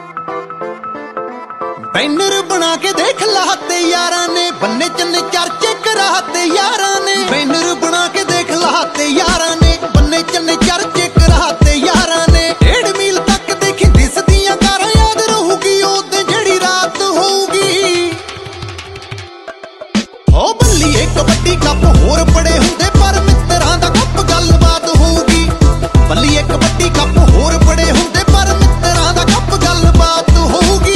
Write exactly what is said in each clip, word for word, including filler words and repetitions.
Banner बना के देख लाते यारा ने, बन्ने चन्ने चर्चे कराते यारा ने। बैनर बना के देख लाते यारा ने, बन्ने चन्ने चर्चे कराते यारा ने। डेढ़ मील तक देखी दिसदियां कारां, याद रहूगी ओदे जेड़ी रात होगी। हो बल्लीए कबड्डी कप होर बड़े हुंदे, पर मित्तरां दा कप गलबात होगी। बल्लीए कबड्डी कप होर बड़े हुंदे, पर मित्तरां दा कप गलबात होगी।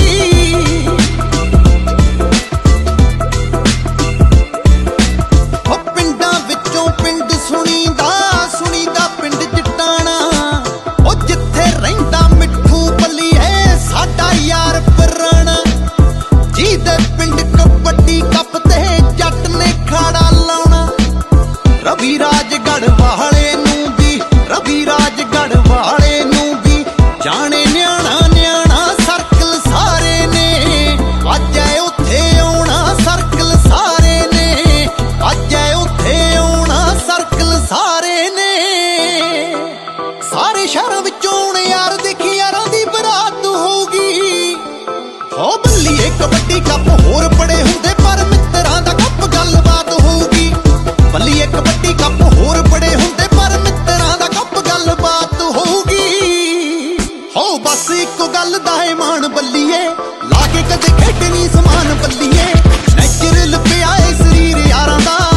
सुनीदा सुनीदा पिंड जटाना, ओ जिथे रहिंदा मिठू बल्लीए साडा यार पुराना। जिहदे पिंड कबड्डी कप ते जट ने खाड़ा लाउणा। रवि राजगढ़ वाले नूं भी, रवि राजगढ़ वाले नूं भी जाने न्याणा न्याणा सर्कल सारे ने। अज ऐ उत्थे आउणा सर्कल सारे ने, अज ऐ उत्थे आउणा सर्कल सारे ने। सारे शहरां विचों आउण यार, देखी यारां दी बरात होगी। हो बल्लीए कबड्डी कप होर बड़े हुंदे, पर मित्तरां दा कप गलबात होगी। बल्लीए कबड्डी कप होर बड़े हुंदे, पर मित्तरां दा कप गलबात होगी। हो बस इक्को गल दा है मान बल्लीए, ला के कदे खेडनी समान बल्लीए। नैचुरल पिया ए शरीर यारां दा।